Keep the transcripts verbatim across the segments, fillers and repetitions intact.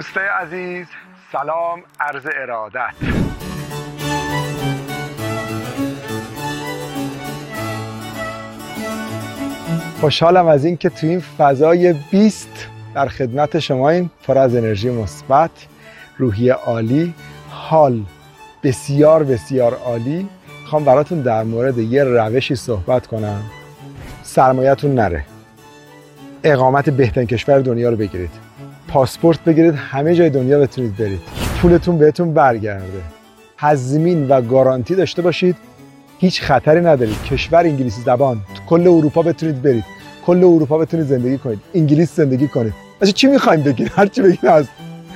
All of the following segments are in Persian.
دوستای عزیز، سلام، عرض ارادت. خوشحالم از این که تو این فضای بیست در خدمت شما، این پر از انرژی مثبت، روحیه عالی، حال بسیار بسیار عالی. میخوام براتون در مورد یه روشی صحبت کنم سرمایه‌تون نره. اقامت بهترین کشور دنیا رو بگیرید، پاسپورت بگیرید، همه جای دنیا بتونید برید، پولتون بهتون برگرده، تضمین و گارانتی داشته باشید، هیچ خطری ندارید، کشور انگلیسی زبان، تو کل اروپا بتونید برید، کل اروپا بتونید زندگی کنید، انگلیس زندگی کنید. اصلا چی می‌خوایم بگید؟ هر چی بگید هست.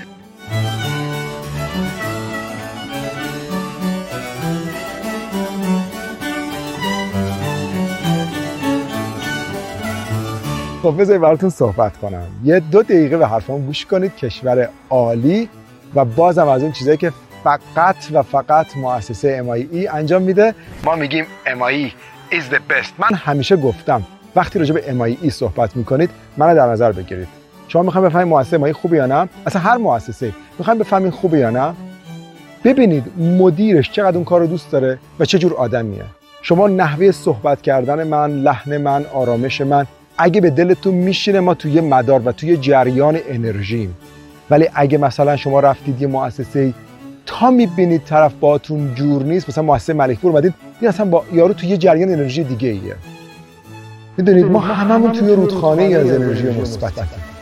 خب بذارید براتون صحبت کنم. یه دو دقیقه به حرفام گوش کنید. کشور عالی و بازم از اون چیزایی که فقط و فقط مؤسسه ام آی ای انجام میده. ما میگیم ام آی ای is the best. من همیشه گفتم وقتی راجع به ام آی ای صحبت میکنید منو در نظر بگیرید. شما میخواین بفهمید مؤسسه ام آی ای خوبه یا نه؟ اصلا هر مؤسسه میخواین بفهمید خوبه یا نه؟ ببینید مدیرش چقدر اون کارو دوست داره و چه جور آدمیه. شما نحوه صحبت کردن من، لحن من، آرامش من اگه به دلتون میشینه ما توی مدار و توی جریان انرژیم. ولی اگه مثلا شما رفتید یه مؤسسه تا میبینید طرف باهاتون جور نیست، مثلا مؤسسه ملکپور اومدید این اصلا با یارو توی جریان انرژی دیگه ایه. میدونید ما هممون توی رودخانه ای از انرژی مثبتیم.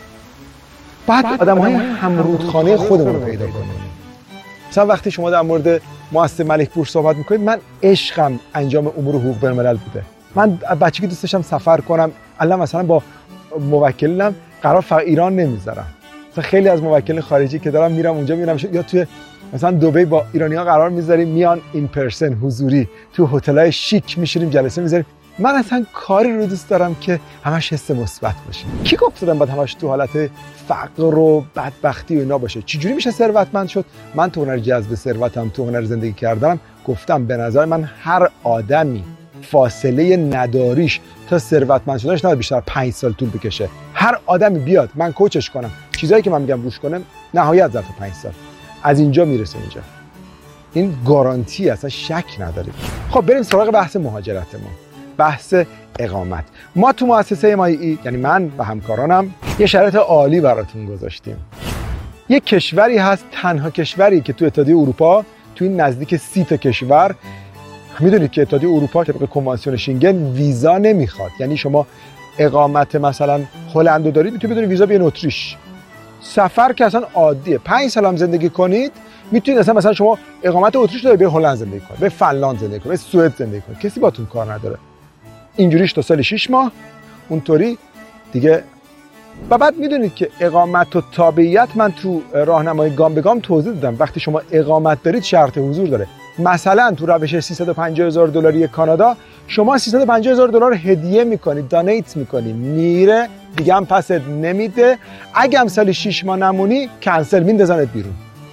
بعد آدم‌های هم رودخانه خودمون رو پیدا کنیم. مثلا وقتی شما در مورد مؤسسه ملکپور صحبت میکنید، من عشقم انجام امور حقوق بین‌الملل بوده. من بچگی دوست داشتم سفر کنم. الان مثلا با موکلم قرار فقط ایران نمیذارم. مثلا خیلی از موکلین خارجی که دارم میرم اونجا میرم یا توی مثلا دبی با ایرانی‌ها قرار میذاریم، میان این پرسن حضوری تو هتل‌های شیک میشینیم جلسه میذاریم. من اصلا کاری رو دوست دارم که همش حس مثبت باشه. کی گفت دادم بعد همش تو حالت فقر و بدبختی و اینا باشه؟ چجوری میشه ثروتمند شد؟ من تو هنر جذب ثروتم، تو هنر زندگی کردنم گفتم به نظر من هر آدمی فاصله نداریش تا ثروتمند شدنش نباید بیشتر پنج سال طول بکشه. هر آدمی بیاد من کوچش کنم، چیزایی که من میگم روش کنم، نهایت ظرف پنج سال از اینجا میرسه اینجا. این گارانتی اصلا شک نداره. خب بریم سراغ بحث مهاجرتمون، بحث اقامت. ما تو مؤسسه ام آی ای یعنی من و همکارانم یه شرایط عالی براتون گذاشتیم. یه کشوری هست، تنها کشوری که تو اتحادیه اروپا تو این نزدیک سی تا کشور، میدونید که اتحادیه اروپا طبق کنوانسیون شنگن ویزا نمیخواد. یعنی شما اقامت مثلا هلند دارید میتونید بدون ویزا بیاین اتریش. سفر که اصلا عادیه. پنج سال هم زندگی کنید میتونید اصلا مثلا شما اقامت اتریش دارید به هلند زندگی کنید، به فنلاند زندگی کنید، به سوئد زندگی کنید. کسی باتون کار نداره. اینجوریش تا سال شش ماه اونطوری دیگه. و بعد میدونید که اقامت و تابعیت من تو راهنمای گام به گام توضیح دادم. وقتی شما اقامت دارید شرط حضور داره. مثلا تو روش سیصد و پنجاه هزار دلاری کانادا شما سیصد و پنجاه هزار دلار هدیه میکنید، دانیت میکنید، میره دیگه هم پست نمیده. اگه هم سال شش ماه نمونی کنسل میندازنت بیرون.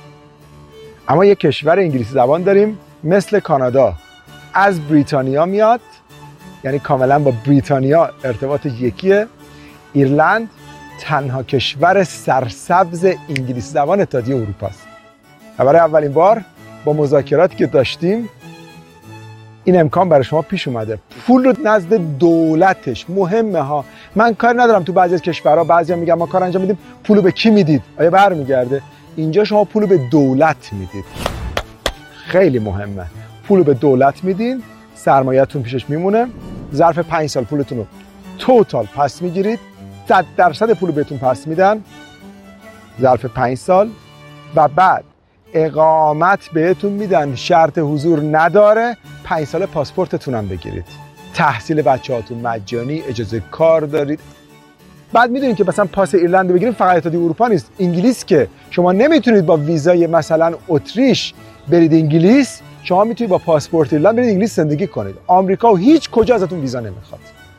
اما یک کشور انگلیسی زبان داریم مثل کانادا، از بریتانیا میاد، یعنی کاملا با بریتانیا ارتباط یکیه. ایرلند تنها کشور سرسبز انگلیسی زبان اتحادیه اروپا است. برای اولین بار با مذاکراتی که داشتیم این امکان برای شما پیش اومده. پول رو نزد دولتش مهمه ها. من کار ندارم تو بعضی از کشورها بعضیا میگن ما کار انجام میدیم، پولو به کی میدید؟ آیا برمیگرده؟ اینجا شما پولو به دولت میدید. خیلی مهمه. پولو به دولت میدین، سرمایه‌تون پیشش میمونه. ظرف پنج سال پولتون رو توتال پس میگیرید. صد درصد پول بهتون پس میدن ظرف پنج سال و بعد اقامت بهتون میدن، شرط حضور نداره. پنج سال پاسپورتتون هم بگیرید. تحصیل بچه‌هاتون مجانی، اجازه کار دارید. بعد میدونید که مثلا پاس ایرلند رو بگیرید فقط اتحادیه اروپا نیست، انگلیس که شما نمیتونید با ویزای مثلا اتریش برید انگلیس، شما میتونید با پاسپورت ایرلند برید انگلیس زندگی کنید. آمریکا و هیچ کجا ازتون ویزا نمیخواد.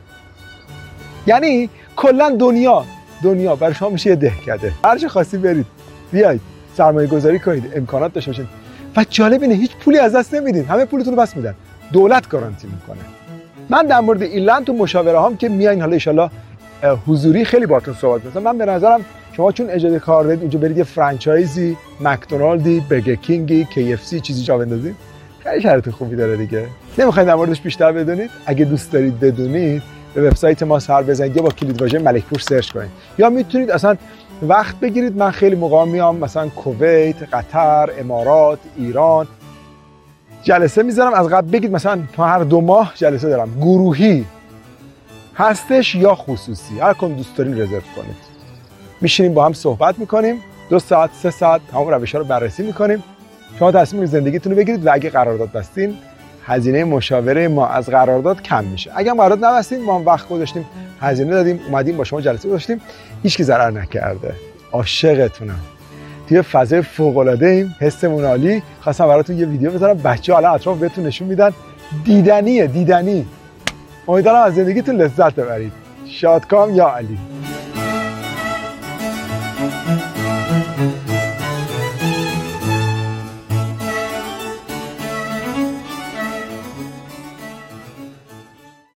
یعنی کلا دنیا دنیا برای شما میشه یه دهکده. هر چه خاصی برید، بیاید سرمایه گذاری کنید، امکانات داشته باشید. و جالب اینه هیچ پولی از دست نمیدین، همه پولتون رو پس میدن، دولت گارانتی میکنه. من در مورد ایرلند تو مشاوره هام که میاین حالا ان شاءالله حضوری خیلی باهاتون صحبت می‌کنم. من به نظرم شما چون اجازه کار دارید اونجا برید یه فرانچایزی مکدونالدی، برگر کینگی، کی اف سی چیزی جا بندازید، خیلی شرط خوبی داره دیگه. نمیخواید در موردش بیشتر بدونید؟ اگه دوست دارید بدونید به وبسایت ما سر بزنید یا با کلید واژه ملکپور سرچ کنید، یا میتونید اصلا وقت بگیرید. من خیلی موقع میام مثلا کویت، قطر، امارات، ایران جلسه میذارم. از قبل بگید مثلا هر دو ماه جلسه دارم، گروهی هستش یا خصوصی، هر کدوم دوست دارین رزرو کنید. میشینیم با هم صحبت میکنیم، دو ساعت سه ساعت همون روش‌ها رو بررسی میکنیم. شما تصمیم زندگیتون رو بگیرید و اگه قرارداد بستین هزینه مشاوره ما از قرارداد کم میشه. اگه قرارداد نبستین ما هم وقت گذاشتیم، هزینه دادیم، اومدیم با شما جلسه گذاشتیم، هیچ کی ضرر نکرده. عاشقتونم. توی فضای فوق العاده ایم، حسمون عالی. خواستم براتون یه ویدیو بذارم، بچه‌ها الان اطراف بهتون نشون میدن. دیدنیه، دیدنی. امیدوارم از زندگیتون لذت ببرید. شادکام یا علی.